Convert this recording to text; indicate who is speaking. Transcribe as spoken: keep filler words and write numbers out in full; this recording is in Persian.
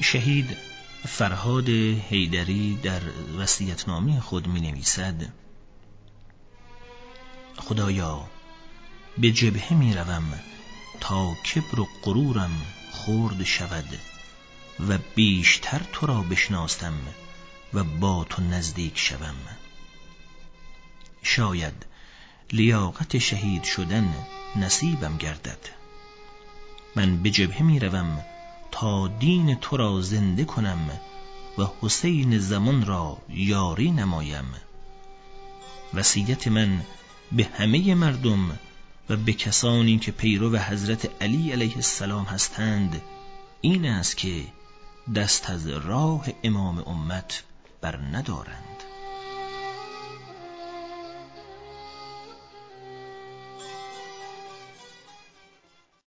Speaker 1: شهید فرهاد حیدری در وصیت‌نامه خود می نویسد: خدایا به جبهه می روم تا کبر و غرورم خرد شود و بیشتر تو را بشناسم و با تو نزدیک شوم. شاید لیاقت شهید شدن نصیبم گردد. من به جبهه می روم تا دین تو را زنده کنم و حسین زمان را یاری نمایم. وصیت من به همه مردم و به کسانی که پیرو حضرت علی علیه السلام هستند این است که دست از راه امام امت بر ندارند.